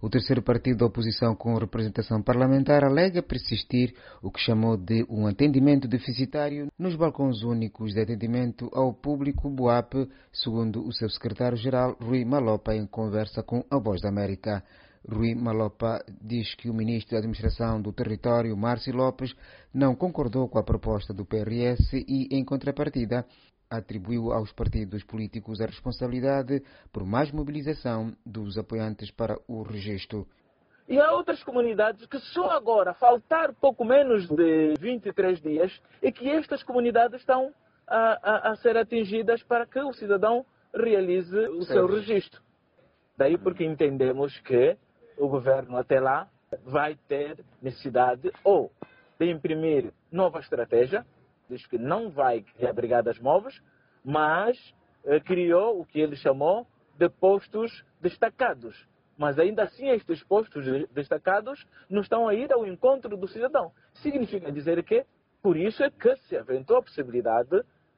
O terceiro partido da oposição com representação parlamentar alega persistir o que chamou de um atendimento deficitário nos balcões únicos de atendimento ao público BUAP, segundo o seu secretário-geral Rui Malopa em conversa com a Voz da América. Rui Malopa diz que o ministro da Administração do Território, Márcio Lopes, não concordou com a proposta do PRS e, em contrapartida, atribuiu aos partidos políticos a responsabilidade por mais mobilização dos apoiantes para o registro. E há outras comunidades que só agora, faltar pouco menos de 23 dias, é que estas comunidades estão a ser atingidas para que o cidadão realize o seu registro. Daí porque entendemos que o governo até lá vai ter necessidade ou de imprimir nova estratégia, diz que não vai criar brigadas móveis, mas criou o que ele chamou de postos destacados. Mas ainda assim estes postos destacados não estão a ir ao encontro do cidadão. Significa dizer que, por isso é que se aventou a possibilidade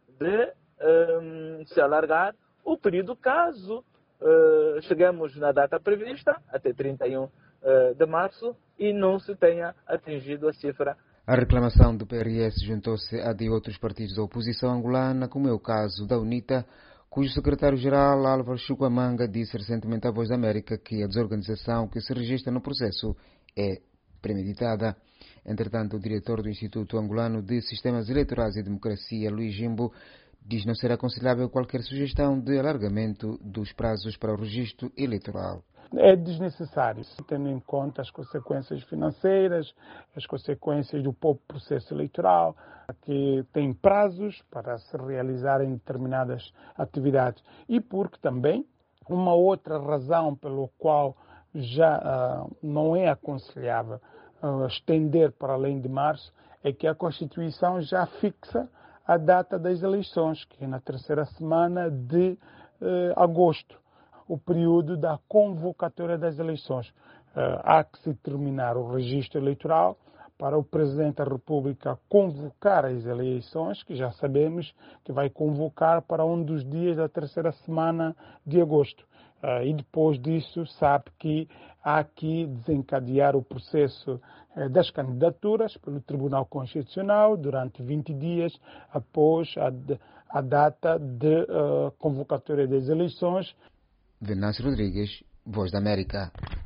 de se alargar o período caso chegamos na data prevista, até 31 de março, e não se tenha atingido a cifra. A reclamação do PRS juntou-se à de outros partidos da oposição angolana, como é o caso da UNITA, cujo secretário-geral Álvaro Chuquamanga disse recentemente à Voz da América que a desorganização que se registra no processo é premeditada. Entretanto, o diretor do Instituto Angolano de Sistemas Eleitorais e Democracia, Luís Jimbo, diz não ser aconselhável qualquer sugestão de alargamento dos prazos para o registro eleitoral. É desnecessário, tendo em conta as consequências financeiras, as consequências do próprio processo eleitoral, que tem prazos para se realizarem determinadas atividades. E porque também, uma outra razão pelo qual já não é aconselhável estender para além de março, é que a Constituição já fixa a data das eleições, que é na terceira semana de agosto, o período da convocatória das eleições. Há que se terminar o registro eleitoral para o Presidente da República convocar as eleições, que já sabemos que vai convocar para um dos dias da terceira semana de agosto. E depois disso sabe que há que desencadear o processo das candidaturas pelo Tribunal Constitucional durante 20 dias após a data de convocatória das eleições. Venâncio Rodrigues, Voz da América.